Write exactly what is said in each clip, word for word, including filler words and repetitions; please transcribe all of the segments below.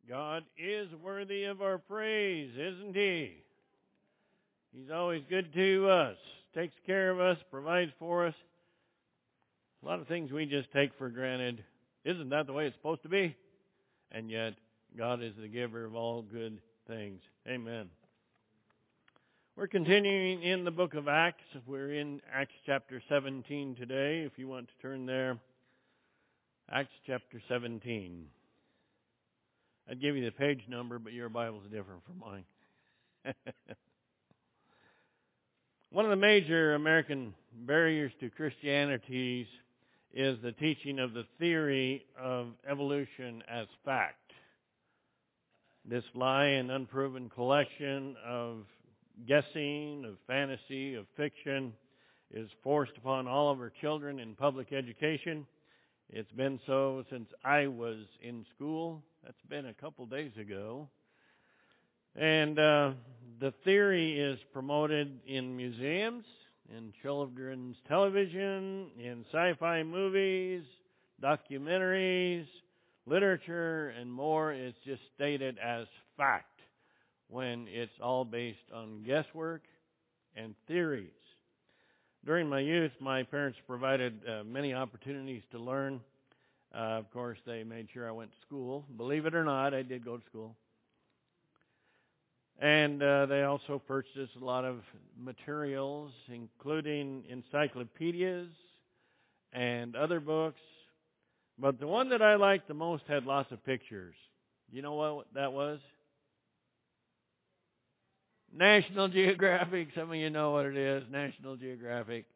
God is worthy of our praise, isn't He? He's always good to us, takes care of us, provides for us. A lot of things we just take for granted. Isn't that the way it's supposed to be? And yet, God is the giver of all good things. Amen. We're continuing in the book of Acts. We're in Acts chapter seventeen today, if you want to turn there. Acts chapter seventeen. I'd give you the page number, but your Bible's different from mine. One of the major American barriers to Christianity is the teaching of the theory of evolution as fact. This lie and unproven collection of guessing, of fantasy, of fiction is forced upon all of our children in public education. It's been so since I was in school. That's been a couple days ago. And uh, the theory is promoted in museums, in children's television, in sci-fi movies, documentaries, literature, and more. It's just stated as fact when it's all based on guesswork and theories. During my youth, my parents provided uh, many opportunities to learn. Uh, of course, they made sure I went to school. Believe it or not, I did go to school. And uh, they also purchased a lot of materials, including encyclopedias and other books. But the one that I liked the most had lots of pictures. You know what that was? National Geographic. Some of you know what it is, National Geographic.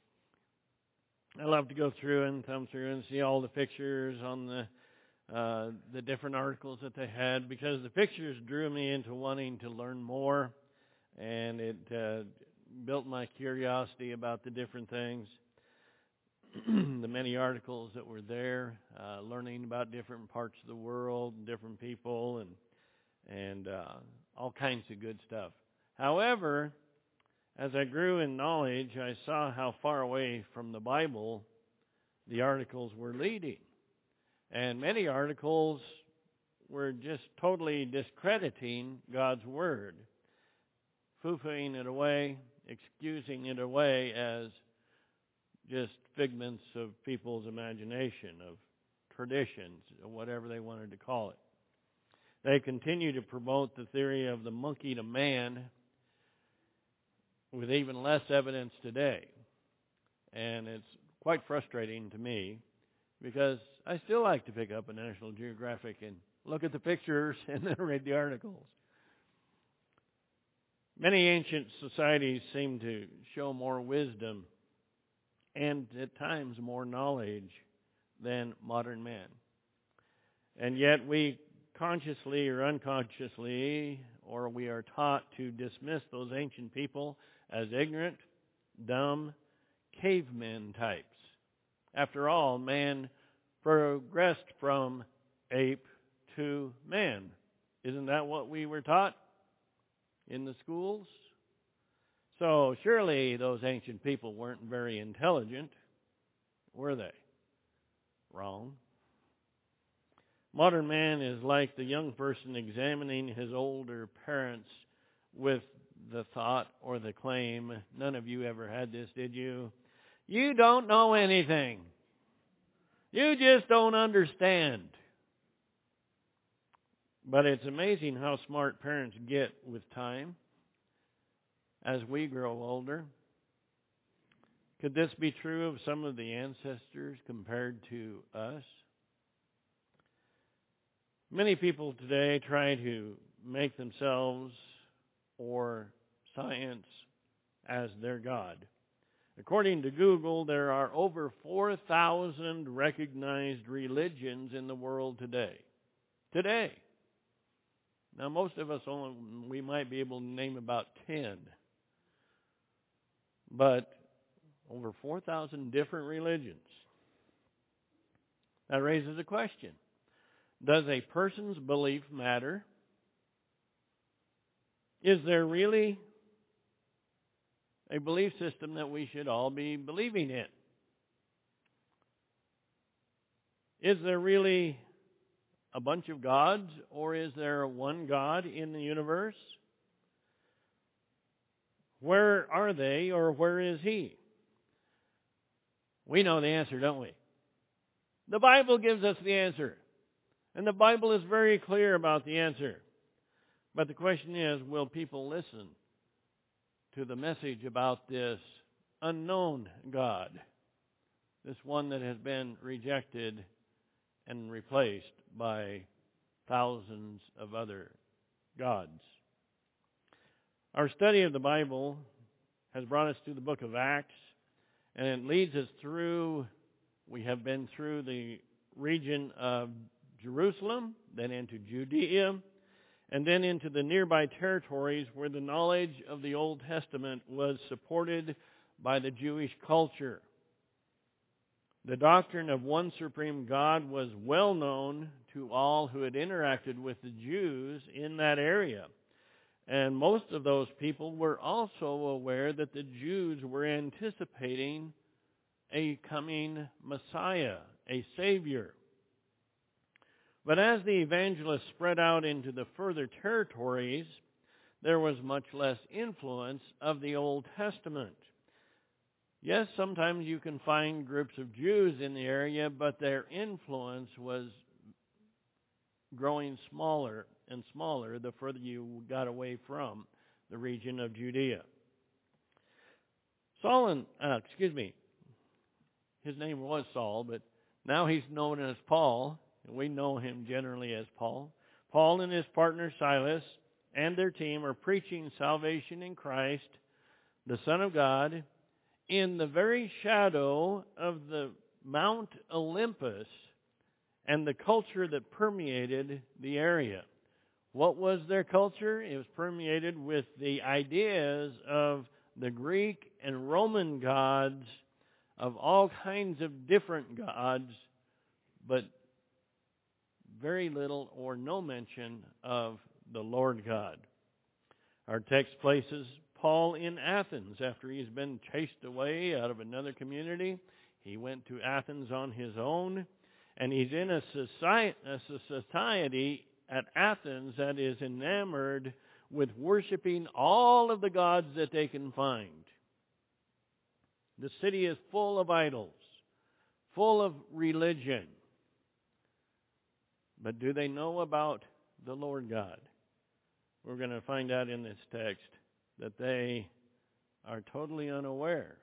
I love to go through and thumb through and see all the pictures on the uh, the different articles that they had, because the pictures drew me into wanting to learn more, and it uh, built my curiosity about the different things. The many articles that were there, uh, learning about different parts of the world, and different people, and and uh, all kinds of good stuff. However, as I grew in knowledge, I saw how far away from the Bible the articles were leading. And many articles were just totally discrediting God's Word, foo-fooing it away, excusing it away as just figments of people's imagination, of traditions, or whatever they wanted to call it. They continue to promote the theory of the monkey to man with even less evidence today. And it's quite frustrating to me, because I still like to pick up a National Geographic and look at the pictures and then read the articles. Many ancient societies seem to show more wisdom and at times more knowledge than modern man. And yet we consciously or unconsciously, or we are taught to dismiss those ancient people as ignorant, dumb, cavemen types. After all, man progressed from ape to man. Isn't that what we were taught in the schools? So surely those ancient people weren't very intelligent, were they? Wrong. Modern man is like the young person examining his older parents with the thought or the claim, none of you ever had this, did you? You don't know anything. You just don't understand. But it's amazing how smart parents get with time as we grow older. Could this be true of some of the ancestors compared to us? Many people today try to make themselves or science as their God. According to Google, there are over four thousand recognized religions in the world today. Today. Now, most of us only, we might be able to name about ten. But over four thousand different religions. That raises a question. Does a person's belief matter? Is there really a belief system that we should all be believing in? Is there really a bunch of gods, or is there one God in the universe? Where are they, or where is He? We know the answer, don't we? The Bible gives us the answer. And the Bible is very clear about the answer. But the question is, will people listen to the message about this unknown God? This one that has been rejected and replaced by thousands of other gods. Our study of the Bible has brought us to the book of Acts, and it leads us through, we have been through the region of Jerusalem, then into Judea, and then into the nearby territories where the knowledge of the Old Testament was supported by the Jewish culture. The doctrine of one supreme God was well known to all who had interacted with the Jews in that area. And most of those people were also aware that the Jews were anticipating a coming Messiah, a Savior. But as the evangelists spread out into the further territories, there was much less influence of the Old Testament. Yes, sometimes you can find groups of Jews in the area, but their influence was growing smaller and smaller the further you got away from the region of Judea. Saul and, uh, excuse me, his name was Saul, but now he's known as Paul, and we know him generally as Paul. Paul and his partner Silas and their team are preaching salvation in Christ, the Son of God, in the very shadow of the Mount Olympus and the culture that permeated the area. What was their culture? It was permeated with the ideas of the Greek and Roman gods, of all kinds of different gods, but very little or no mention of the Lord God. Our text places Paul in Athens after he's been chased away out of another community. He went to Athens on his own, and he's in a society, a society at Athens that is enamored with worshiping all of the gods that they can find. The city is full of idols, full of religion. But do they know about the Lord God? We're going to find out in this text that they are totally unaware.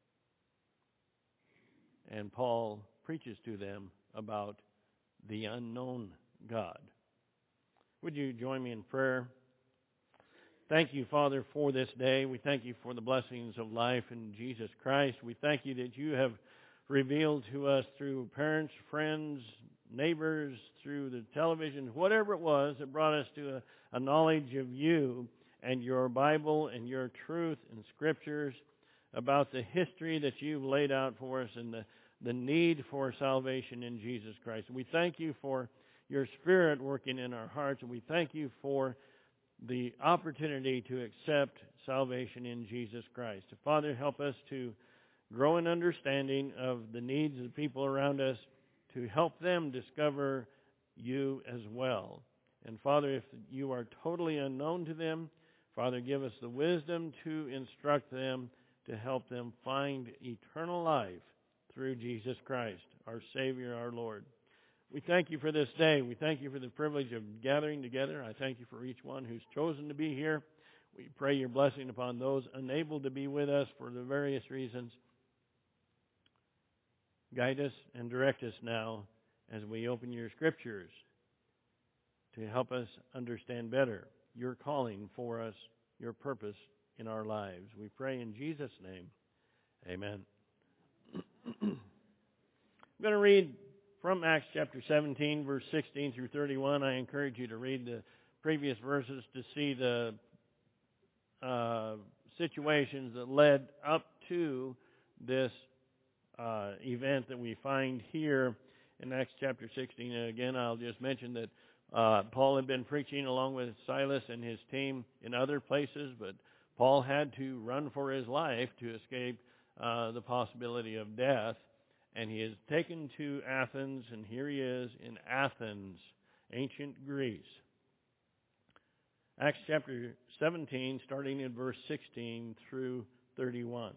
And Paul preaches to them about the unknown God. Would you join me in prayer? Thank you, Father, for this day. We thank you for the blessings of life in Jesus Christ. We thank you that you have revealed to us through parents, friends, neighbors, through the television, whatever it was that brought us to a, a knowledge of you and your Bible and your truth and scriptures about the history that you've laid out for us and the, the need for salvation in Jesus Christ. We thank you for your Spirit working in our hearts, and we thank you for the opportunity to accept salvation in Jesus Christ. Father, help us to grow in understanding of the needs of the people around us, to help them discover you as well. And Father, if you are totally unknown to them, Father, give us the wisdom to instruct them, to help them find eternal life through Jesus Christ, our Savior, our Lord. We thank you for this day. We thank you for the privilege of gathering together. I thank you for each one who's chosen to be here. We pray your blessing upon those unable to be with us for the various reasons. Guide us and direct us now as we open your scriptures to help us understand better your calling for us, your purpose in our lives. We pray in Jesus' name. Amen. I'm going to read from Acts chapter seventeen, verse sixteen through thirty-one. I encourage you to read the previous verses to see the uh, situations that led up to this uh, event that we find here in Acts chapter sixteen. And again, I'll just mention that uh, Paul had been preaching along with Silas and his team in other places, but Paul had to run for his life to escape uh, the possibility of death. And he is taken to Athens, and here he is in Athens. ancient Greece. Acts chapter seventeen, starting in verse sixteen through thirty-one.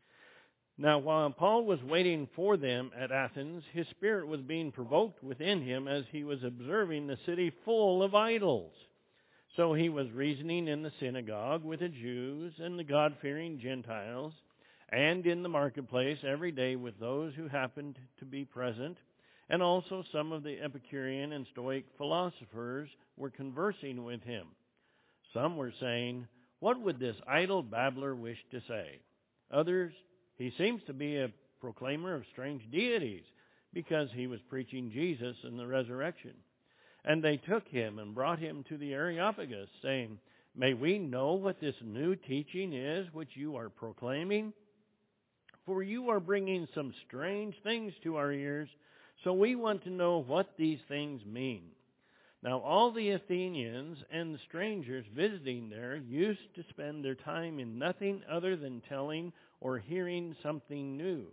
Now, while Paul was waiting for them at Athens, his spirit was being provoked within him as he was observing the city full of idols. So he was reasoning in the synagogue with the Jews and the God-fearing Gentiles, and in the marketplace every day with those who happened to be present, and also some of the Epicurean and Stoic philosophers were conversing with him. Some were saying, "What would this idle babbler wish to say?" Others, "He seems to be a proclaimer of strange deities," because he was preaching Jesus and the resurrection. And they took him and brought him to the Areopagus, saying, "May we know what this new teaching is which you are proclaiming? For you are bringing some strange things to our ears, so we want to know what these things mean." Now all the Athenians and the strangers visiting there used to spend their time in nothing other than telling or hearing something new.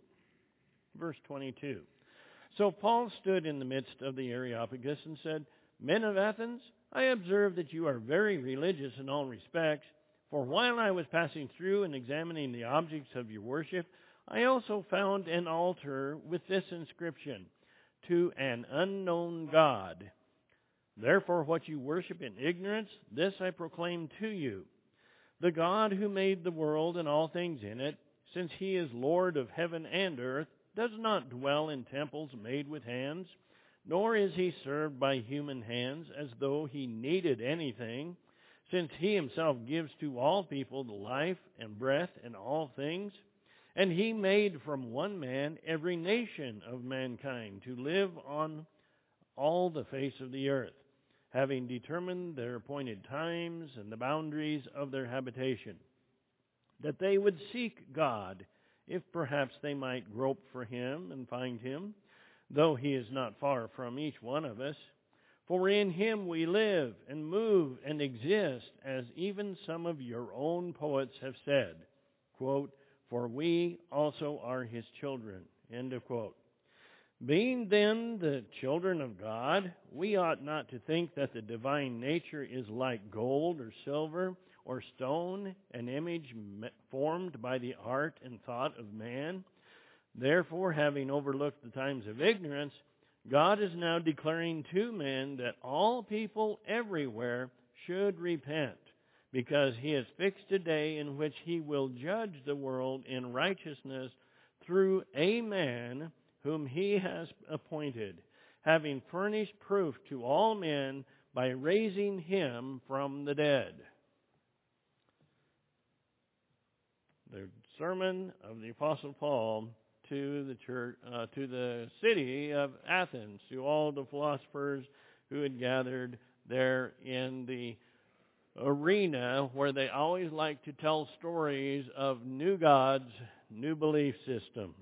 Verse twenty-two. So Paul stood in the midst of the Areopagus and said, "Men of Athens, I observe that you are very religious in all respects, for while I was passing through and examining the objects of your worship, I also found an altar with this inscription, 'To an unknown God.' Therefore what you worship in ignorance, this I proclaim to you. The God who made the world and all things in it, since he is Lord of heaven and earth, does not dwell in temples made with hands, nor is he served by human hands as though he needed anything, since he himself gives to all people the life and breath and all things. And he made from one man every nation of mankind to live on all the face of the earth, having determined their appointed times and the boundaries of their habitation, that they would seek God, if perhaps they might grope for him and find him, though he is not far from each one of us. For in him we live and move and exist, as even some of your own poets have said, quote, 'For we also are his children,' end of quote. Being then the children of God, we ought not to think that the divine nature is like gold or silver or stone, an image formed by the art and thought of man. Therefore, having overlooked the times of ignorance, God is now declaring to men that all people everywhere should repent, because he has fixed a day in which he will judge the world in righteousness through a man whom he has appointed, having furnished proof to all men by raising him from the dead." The sermon of the Apostle Paul to the church, uh, to the city of Athens, to all the philosophers who had gathered there in the arena where they always like to tell stories of new gods, new belief systems.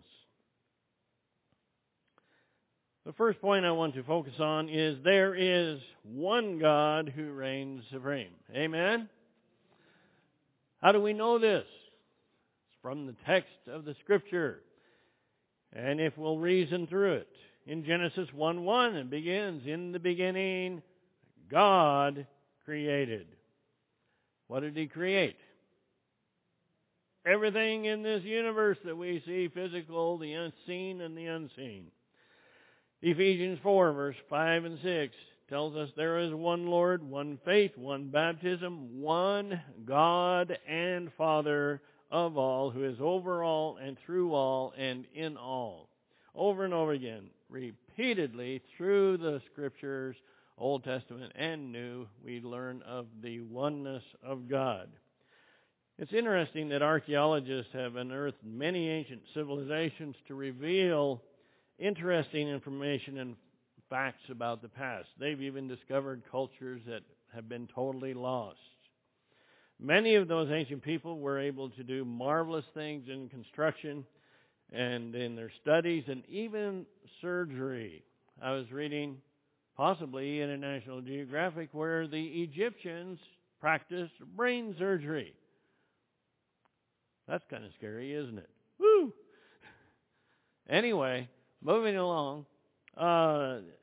The first point I want to focus on is there is one God who reigns supreme. Amen? How do we know this? It's from the text of the Scripture. And if we'll reason through it, in Genesis one one, it begins, "In the beginning, God created." What did he create? Everything in this universe that we see, physical, the unseen, and the unseen. Ephesians four, verse five and six tells us there is one Lord, one faith, one baptism, one God and Father of all, who is over all and through all and in all. Over and over again, repeatedly through the Scriptures, Old Testament and New, we learn of the oneness of God. It's interesting that archaeologists have unearthed many ancient civilizations to reveal interesting information and facts about the past. They've even discovered cultures that have been totally lost. Many of those ancient people were able to do marvelous things in construction and in their studies and even surgery. I was reading possibly in a National Geographic where the Egyptians practiced brain surgery. That's kind of scary, isn't it? Woo! Anyway, moving along, uh,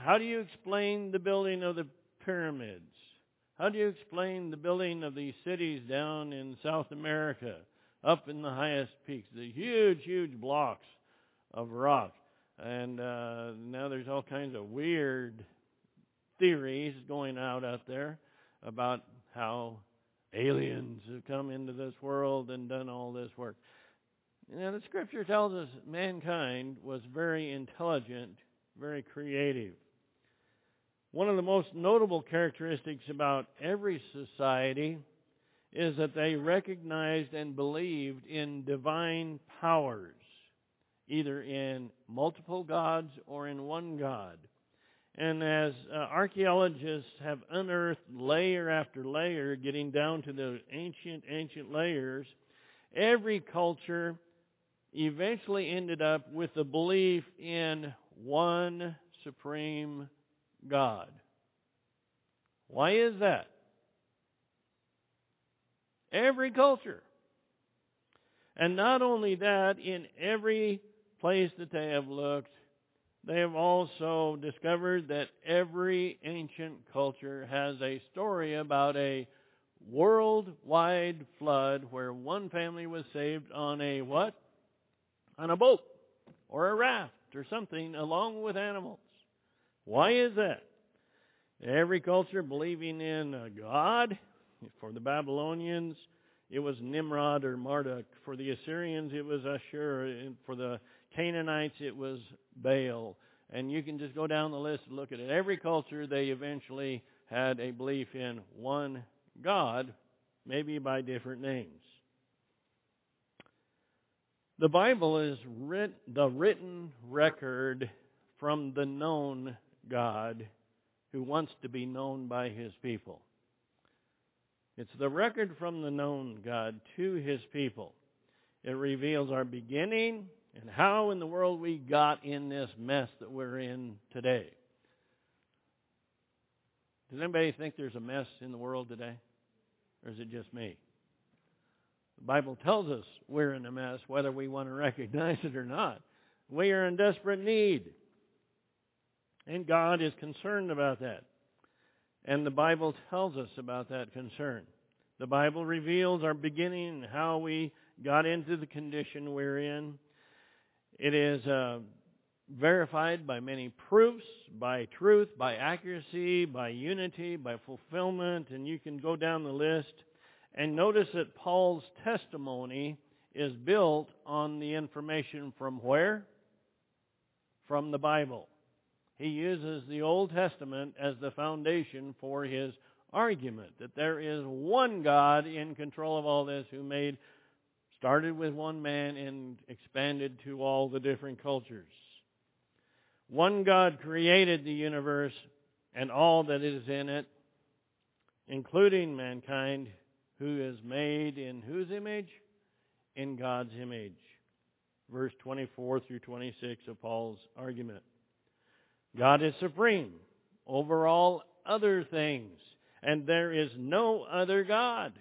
how do you explain the building of the pyramids? How do you explain the building of these cities down in South America, up in the highest peaks, the huge, huge blocks of rock? And uh, now there's all kinds of weird theories going out out there about how aliens have come into this world and done all this work. Now, the Scripture tells us mankind was very intelligent, very creative. One of the most notable characteristics about every society is that they recognized and believed in divine powers, either in multiple gods or in one God. And as uh, archaeologists have unearthed layer after layer, getting down to the ancient, ancient layers, every culture eventually ended up with the belief in one supreme God. Why is that? Every culture. And not only that, in every place that they have looked, they have also discovered that every ancient culture has a story about a worldwide flood where one family was saved on a what? On a boat or a raft or something along with animals. Why is that? Every culture believing in a God. For the Babylonians, it was Nimrod or Marduk. For the Assyrians, it was Ashur. And for the Canaanites, it was Baal. And you can just go down the list and look at it. Every culture, they eventually had a belief in one God, maybe by different names. The Bible is writ- the written record from the known God who wants to be known by His people. It's the record from the known God to His people. It reveals our beginning and how in the world we got in this mess that we're in today. Does anybody think there's a mess in the world today? Or is it just me? The Bible tells us we're in a mess, whether we want to recognize it or not. We are in desperate need. And God is concerned about that. And the Bible tells us about that concern. The Bible reveals our beginning and how we got into the condition we're in. It is uh, verified by many proofs, by truth, by accuracy, by unity, by fulfillment, and you can go down the list. And notice that Paul's testimony is built on the information from where? From the Bible. He uses the Old Testament as the foundation for his argument that there is one God in control of all this who made, started with one man and expanded to all the different cultures. One God created the universe and all that is in it, including mankind, who is made in whose image? In God's image. Verse twenty-four through twenty-six of Paul's argument. God is supreme over all other things, and there is no other God.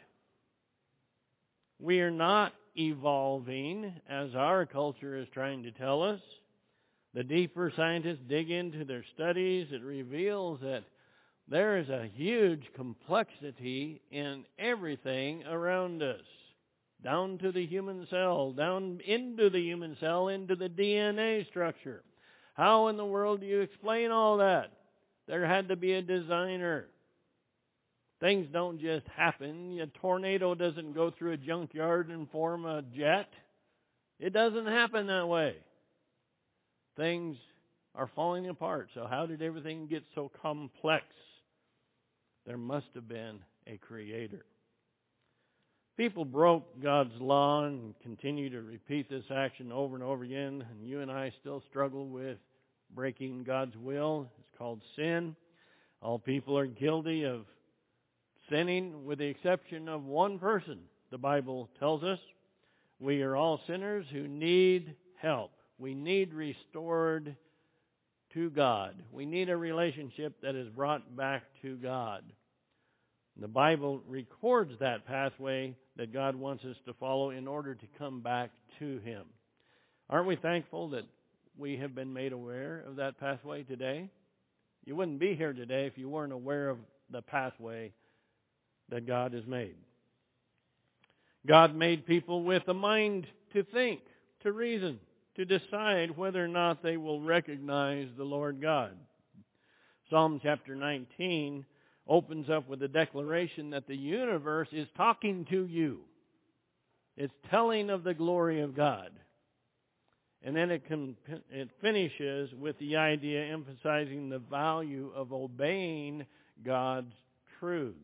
We are not evolving, as our culture is trying to tell us. The deeper scientists dig into their studies, it reveals that there is a huge complexity in everything around us, down to the human cell, down into the human cell, into the D N A structure. How in the world do you explain all that? There had to be a designer. Things don't just happen. A tornado doesn't go through a junkyard and form a jet. It doesn't happen that way. Things are falling apart. So how did everything get so complex? There must have been a creator. People broke God's law and continue to repeat this action over and over again. And you and I still struggle with breaking God's will. It's called sin. All people are guilty of sinning with the exception of one person. The Bible tells us we are all sinners who need help. We need restored to God. We need a relationship that is brought back to God. The Bible records that pathway that God wants us to follow in order to come back to Him. Aren't we thankful that we have been made aware of that pathway today? You wouldn't be here today if you weren't aware of the pathway that God has made. God made people with a mind to think, to reason, to decide whether or not they will recognize the Lord God. Psalm chapter nineteen opens up with a declaration that the universe is talking to you. It's telling of the glory of God. And then it, can, it finishes with the idea emphasizing the value of obeying God's truths.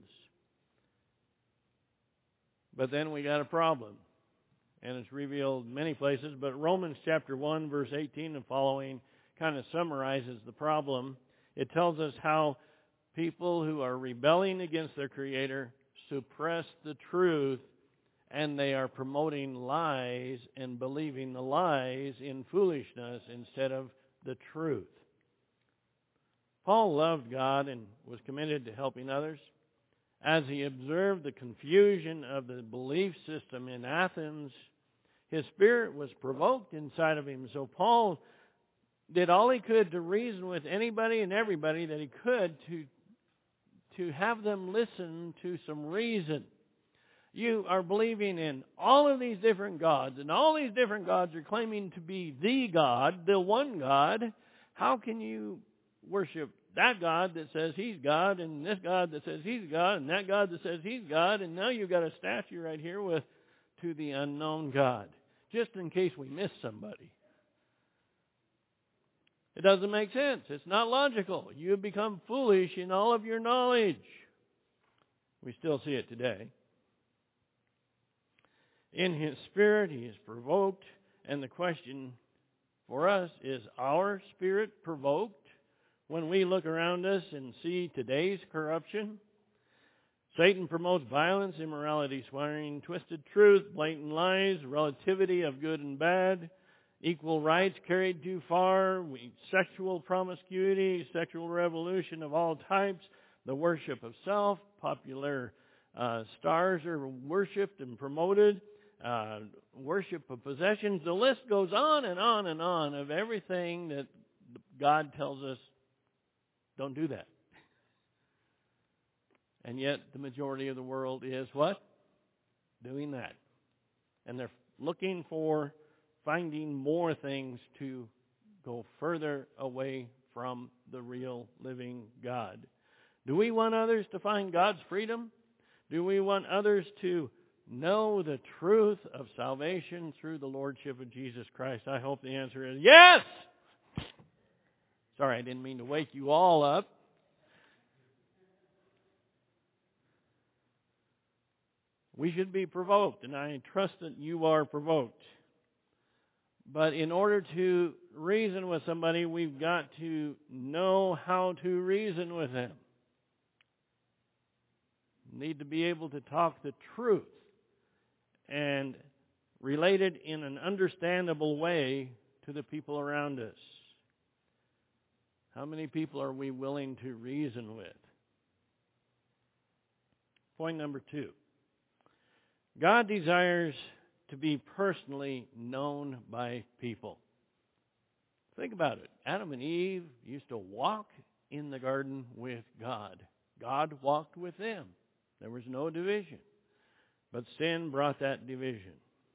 But then we got a problem. And it's revealed in many places. But Romans chapter one, verse eighteen and following kind of summarizes the problem. It tells us how people who are rebelling against their Creator suppress the truth, and they are promoting lies and believing the lies in foolishness instead of the truth. Paul loved God and was committed to helping others. As he observed the confusion of the belief system in Athens, his spirit was provoked inside of him. So Paul did all he could to reason with anybody and everybody that he could to, to have them listen to some reason. You are believing in all of these different gods, and all these different gods are claiming to be the God, the one God. How can you worship that God that says He's God, and this God that says He's God, and that God that says He's God, and now you've got a statue right here with to the unknown God, just in case we miss somebody? It doesn't make sense. It's not logical. You have become foolish in all of your knowledge. We still see it today. In his spirit, he is provoked, and the question for us, is our spirit provoked when we look around us and see today's corruption? Satan promotes violence, immorality, swearing, twisted truth, blatant lies, relativity of good and bad, equal rights carried too far, sexual promiscuity, sexual revolution of all types, the worship of self, popular uh, stars are worshipped and promoted, uh, worship of possessions. The list goes on and on and on of everything that God tells us, don't do that. And yet the majority of the world is what? Doing that. And they're looking for finding more things to go further away from the real living God. Do we want others to find God's freedom? Do we want others to know the truth of salvation through the Lordship of Jesus Christ? I hope the answer is yes! Sorry, I didn't mean to wake you all up. We should be provoked, and I trust that you are provoked. But in order to reason with somebody, we've got to know how to reason with them. We need to be able to talk the truth and relate it in an understandable way to the people around us. How many people are we willing to reason with? Point number two. God desires to be personally known by people. Think about it. Adam and Eve used to walk in the garden with God. God walked with them. There was no division. But sin brought that division.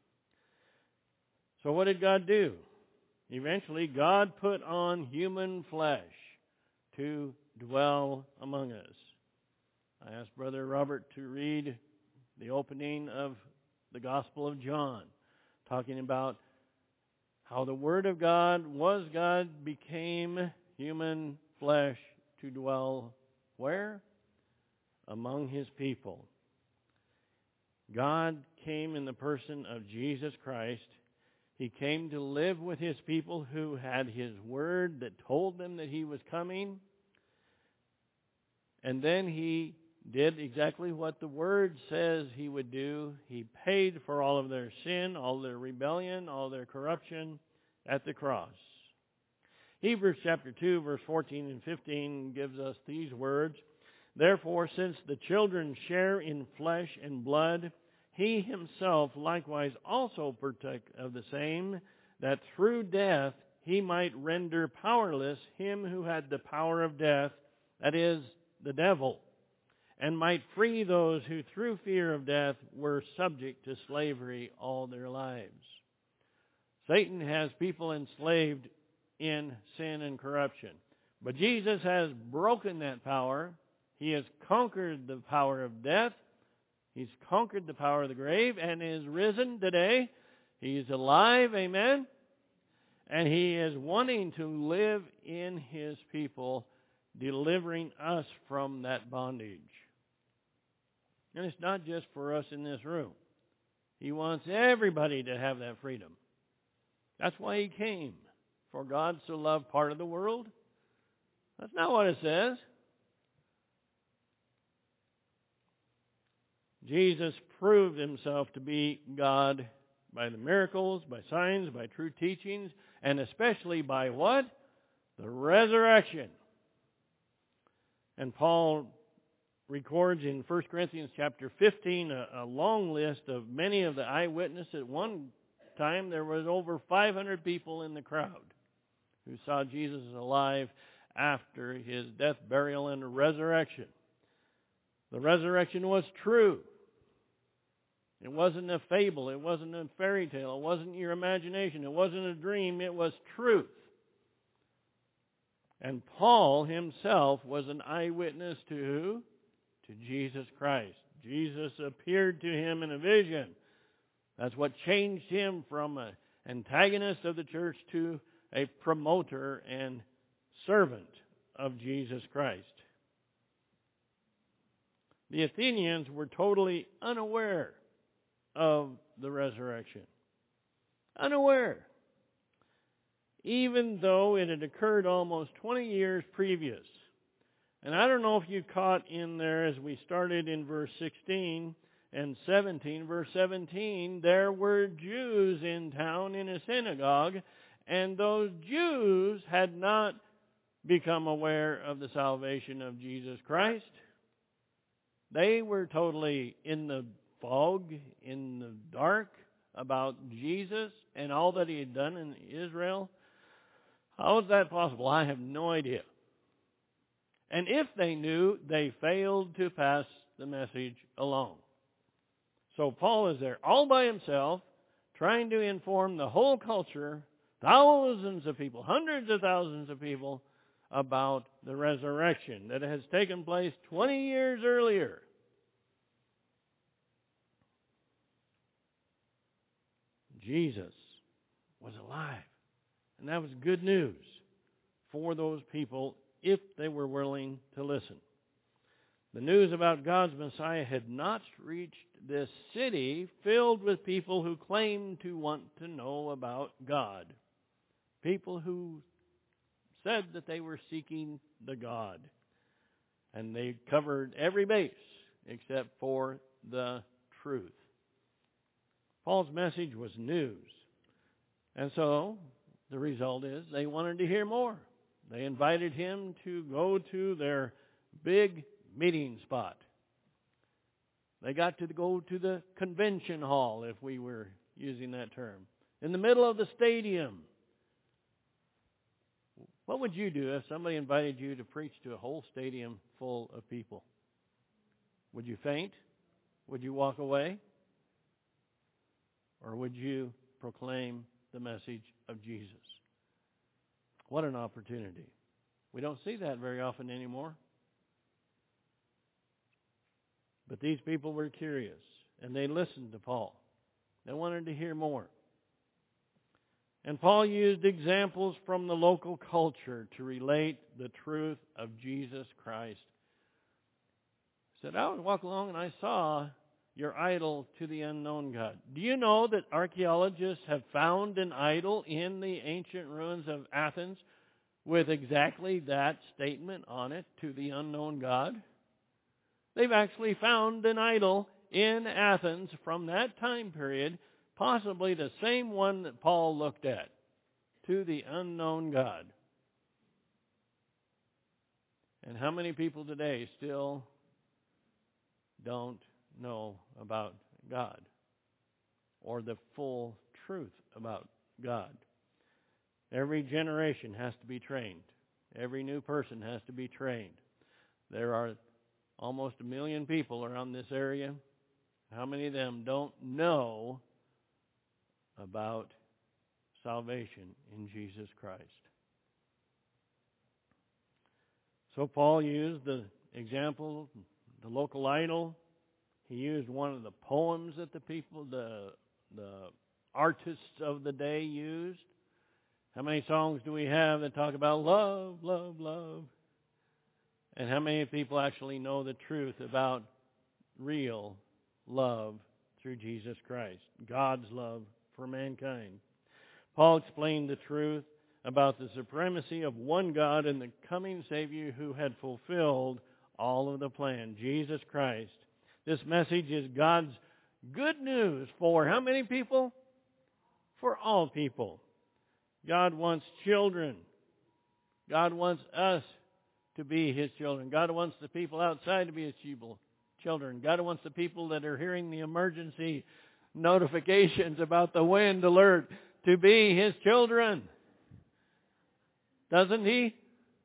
So what did God do? Eventually, God put on human flesh to dwell among us. I asked Brother Robert to read the opening of the Gospel of John, talking about how the Word of God was God, became human flesh to dwell where? Among His people. God came in the person of Jesus Christ. He came to live with His people who had His Word that told them that He was coming. And then He did exactly what the Word says He would do. He paid for all of their sin, all their rebellion, all their corruption at the cross. Hebrews chapter two, verse fourteen and fifteen gives us these words. Therefore, since the children share in flesh and blood, He Himself likewise also partook of the same, that through death he might render powerless him who had the power of death, that is, the devil, and might free those who through fear of death were subject to slavery all their lives. Satan has people enslaved in sin and corruption. But Jesus has broken that power. He has conquered the power of death. He's conquered the power of the grave and is risen today. He's alive, amen? And He is wanting to live in His people, delivering us from that bondage. And it's not just for us in this room. He wants everybody to have that freedom. That's why He came. For God so loved part of the world. That's not what it says. Jesus proved Himself to be God by the miracles, by signs, by true teachings, and especially by what? The resurrection. And Paul records in First Corinthians chapter fifteen a, a long list of many of the eyewitnesses. At one time there was over five hundred people in the crowd who saw Jesus alive after His death, burial, and resurrection. The resurrection was true. It wasn't a fable. It wasn't a fairy tale. It wasn't your imagination. It wasn't a dream. It was truth. And Paul himself was an eyewitness to who? To Jesus Christ. Jesus appeared to him in a vision. That's what changed him from an antagonist of the church to a promoter and servant of Jesus Christ. The Athenians were totally unaware of the resurrection. Unaware. Even though it had occurred almost twenty years previous. And I don't know if you caught in there as we started in verse sixteen and seventeen. Verse seventeen, there were Jews in town in a synagogue, and those Jews had not become aware of the salvation of Jesus Christ. They were totally in the fog, in the dark about Jesus and all that He had done in Israel. How is that possible? I have no idea. And if they knew, they failed to pass the message along. So Paul is there all by himself, trying to inform the whole culture, thousands of people, hundreds of thousands of people, about the resurrection that has taken place twenty years earlier. Jesus was alive. And that was good news for those people if they were willing to listen. The news about God's Messiah had not reached this city filled with people who claimed to want to know about God. People who said that they were seeking the God. And they covered every base except for the truth. Paul's message was news. And so the result is they wanted to hear more. They invited him to go to their big meeting spot. They got to go to the convention hall, if we were using that term, in the middle of the stadium. What would you do if somebody invited you to preach to a whole stadium full of people? Would you faint? Would you walk away? Or would you proclaim the message of Jesus? What an opportunity. We don't see that very often anymore. But these people were curious, and they listened to Paul. They wanted to hear more. And Paul used examples from the local culture to relate the truth of Jesus Christ. He said, I would walk along and I saw your idol to the unknown God. Do you know that archaeologists have found an idol in the ancient ruins of Athens with exactly that statement on it, to the unknown God? They've actually found an idol in Athens from that time period, possibly the same one that Paul looked at, to the unknown God. And how many people today still don't know about God or the full truth about God? Every generation has to be trained. Every new person has to be trained. There are almost a million people around this area. How many of them don't know about salvation in Jesus Christ? So Paul used the example, the local idol. He used one of the poems that the people, the the artists of the day used. How many songs do we have that talk about love, love, love? And how many people actually know the truth about real love through Jesus Christ, God's love for mankind? Paul explained the truth about the supremacy of one God and the coming Savior who had fulfilled all of the plan, Jesus Christ. This message is God's good news for how many people? For all people. God wants children. God wants us to be His children. God wants the people outside to be His children. God wants the people that are hearing the emergency notifications about the wind alert to be His children. Doesn't He?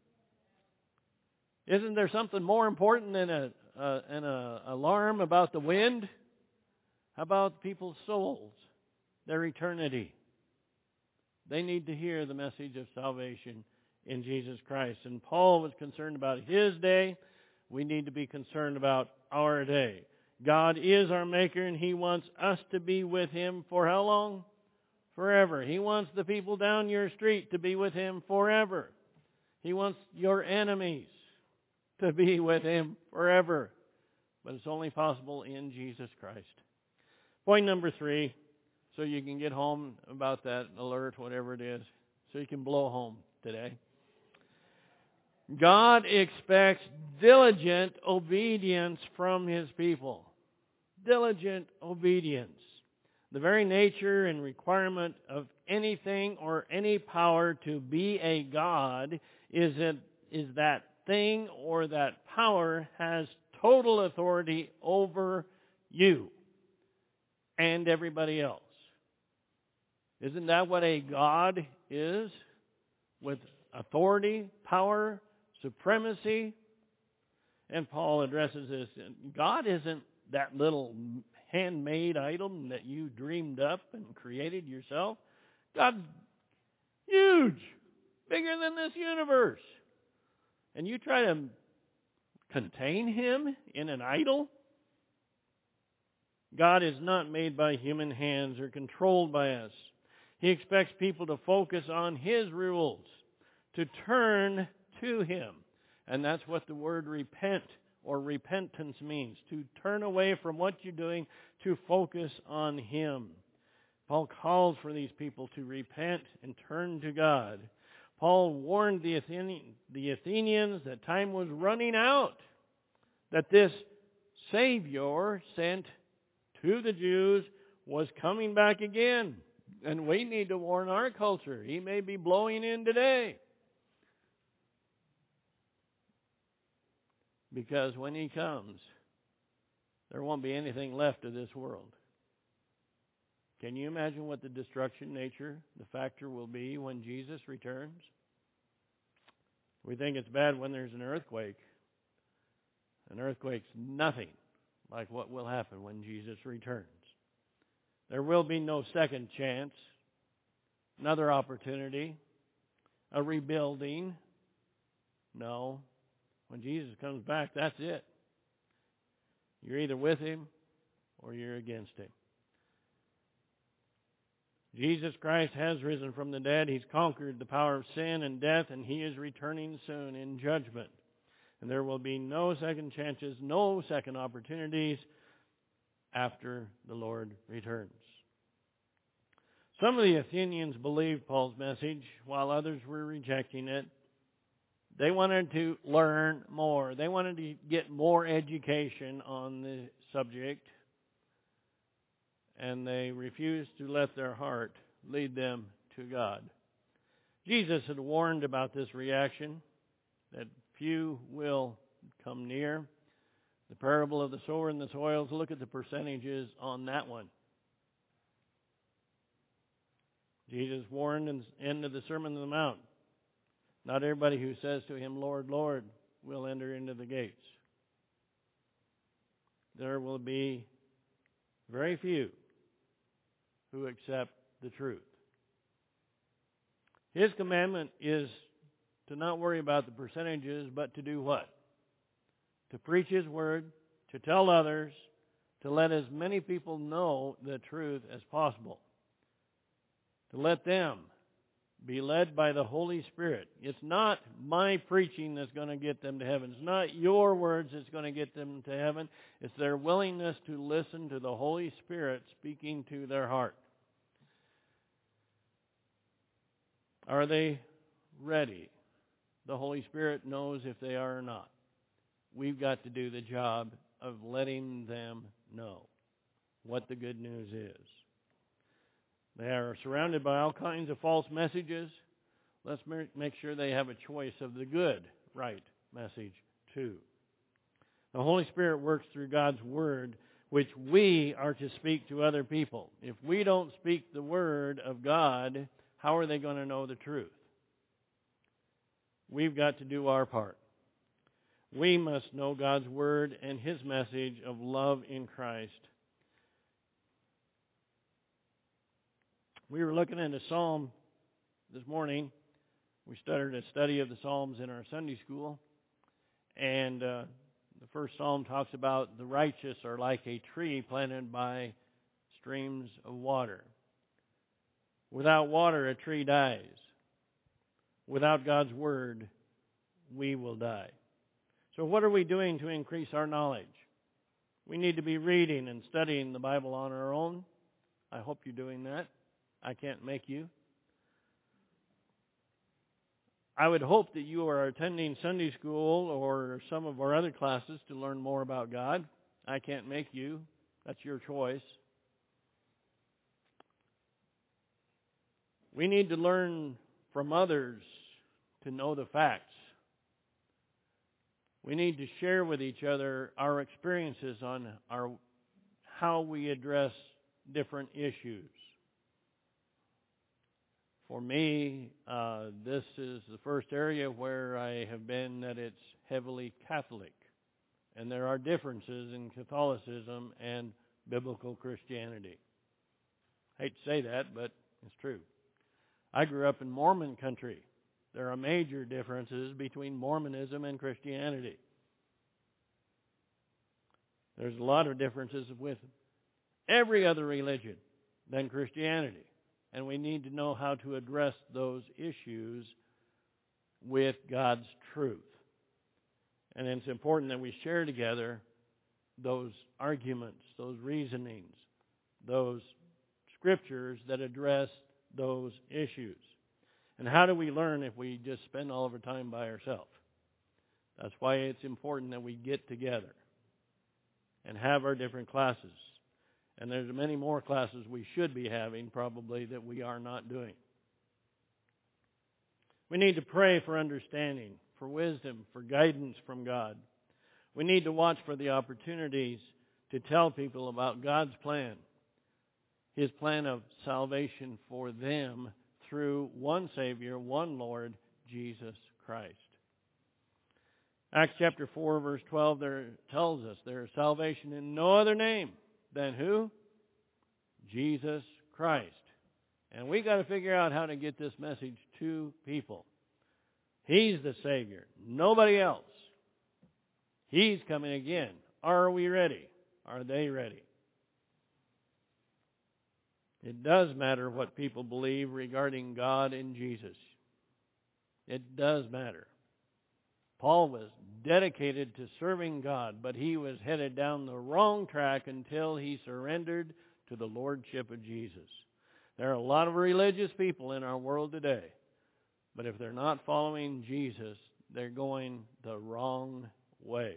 Isn't there something more important than a, uh, an uh, alarm about the wind? How about people's souls, their eternity? They need to hear the message of salvation in Jesus Christ. And Paul was concerned about his day. We need to be concerned about our day. God is our Maker, and He wants us to be with Him for how long? Forever. He wants the people down your street to be with Him forever. He wants your enemies to be with Him forever. But it's only possible in Jesus Christ. Point number three, so you can get home about that alert, whatever it is, so you can blow home today. God expects diligent obedience from His people. Diligent obedience. The very nature and requirement of anything or any power to be a God is that, is that thing or that power has total authority over you and everybody else. Isn't that what a God is? With authority, power, supremacy. And Paul addresses this. God isn't that little handmade item that you dreamed up and created yourself. God's huge, bigger than this universe. And you try to contain Him in an idol? God is not made by human hands or controlled by us. He expects people to focus on His rules, to turn to Him. And that's what the word repent or repentance means, to turn away from what you're doing to focus on Him. Paul calls for these people to repent and turn to God. Paul warned the Athenians that time was running out, that this Savior sent to the Jews was coming back again. And we need to warn our culture. He may be blowing in today. Because when He comes, there won't be anything left of this world. Can you imagine what the destruction nature, the factor will be when Jesus returns? We think it's bad when there's an earthquake. An earthquake's nothing like what will happen when Jesus returns. There will be no second chance, another opportunity, a rebuilding. No. When Jesus comes back, that's it. You're either with Him or you're against Him. Jesus Christ has risen from the dead. He's conquered the power of sin and death, and He is returning soon in judgment. And there will be no second chances, no second opportunities after the Lord returns. Some of the Athenians believed Paul's message, while others were rejecting it. They wanted to learn more. They wanted to get more education on the subject. And they refused to let their heart lead them to God. Jesus had warned about this reaction, that few will come near. The parable of the sower and the soils, look at the percentages on that one. Jesus warned in the end of the Sermon on the Mount, not everybody who says to him, Lord, Lord, will enter into the gates. There will be very few who accept the truth. His commandment is to not worry about the percentages, but to do what? To preach His word, to tell others, to let as many people know the truth as possible. To let them be led by the Holy Spirit. It's not my preaching that's going to get them to heaven. It's not your words that's going to get them to heaven. It's their willingness to listen to the Holy Spirit speaking to their heart. Are they ready? The Holy Spirit knows if they are or not. We've got to do the job of letting them know what the good news is. They are surrounded by all kinds of false messages. Let's make sure they have a choice of the good, right message too. The Holy Spirit works through God's Word, which we are to speak to other people. If we don't speak the Word of God, how are they going to know the truth? We've got to do our part. We must know God's Word and His message of love in Christ. We were looking at a psalm this morning. We started a study of the Psalms in our Sunday school. And uh, the first psalm talks about the righteous are like a tree planted by streams of water. Without water, a tree dies. Without God's Word, we will die. So what are we doing to increase our knowledge? We need to be reading and studying the Bible on our own. I hope you're doing that. I can't make you. I would hope that you are attending Sunday school or some of our other classes to learn more about God. I can't make you. That's your choice. We need to learn from others to know the facts. We need to share with each other our experiences on our how we address different issues. For me, uh, this is the first area where I have been that it's heavily Catholic. And there are differences in Catholicism and biblical Christianity. I hate to say that, but it's true. I grew up in Mormon country. There are major differences between Mormonism and Christianity. There's a lot of differences with every other religion than Christianity. And we need to know how to address those issues with God's truth. And it's important that we share together those arguments, those reasonings, those scriptures that address those issues. And how do we learn if we just spend all of our time by ourselves? That's why it's important that we get together and have our different classes. And there's many more classes we should be having probably that we are not doing. We need to pray for understanding, for wisdom, for guidance from God. We need to watch for the opportunities to tell people about God's plan, His plan of salvation for them through one Savior, one Lord, Jesus Christ. Acts chapter four, verse twelve, there tells us there is salvation in no other name than who? Jesus Christ. And we got to figure out how to get this message to people. He's the Savior. Nobody else. He's coming again. Are we ready? Are they ready? It does matter what people believe regarding God and Jesus. It does matter. Paul was dedicated to serving God, but he was headed down the wrong track until he surrendered to the lordship of Jesus. There are a lot of religious people in our world today, but if they're not following Jesus, they're going the wrong way.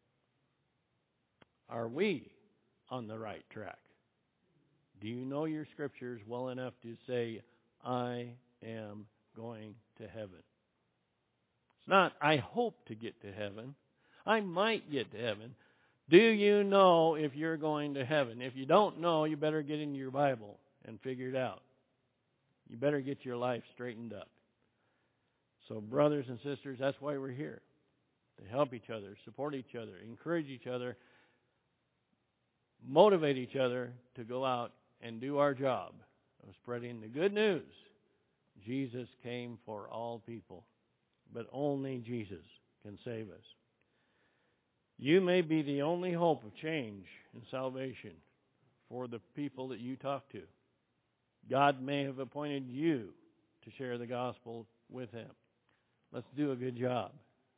Are we on the right track? Do you know your scriptures well enough to say, I am going to heaven? It's not, I hope to get to heaven. I might get to heaven. Do you know if you're going to heaven? If you don't know, you better get into your Bible and figure it out. you better get your life straightened up. So brothers and sisters, that's why we're here. To help each other, support each other, encourage each other, motivate each other to go out and do our job of spreading the good news. Jesus came for all people, but only Jesus can save us. You may be the only hope of change and salvation for the people that you talk to. God may have appointed you to share the gospel with Him. Let's do a good job.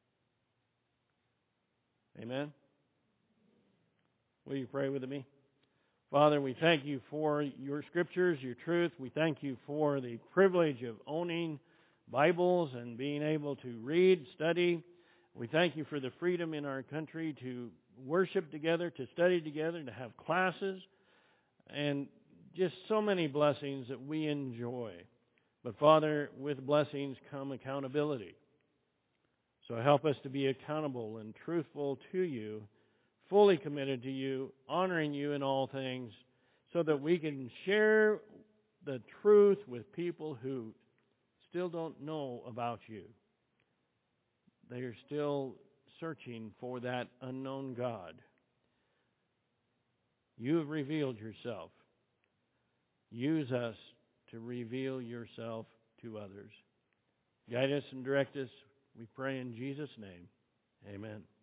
Amen? Will you pray with me? Father, we thank you for your scriptures, your truth. We thank you for the privilege of owning Bibles and being able to read, study. We thank you for the freedom in our country to worship together, to study together, to have classes, and just so many blessings that we enjoy. But Father, with blessings come accountability. So help us to be accountable and truthful to you, fully committed to you, honoring you in all things, so that we can share the truth with people who still don't know about you. They are still searching for that unknown God. You have revealed yourself. Use us to reveal yourself to others. Guide us and direct us, we pray in Jesus' name. Amen.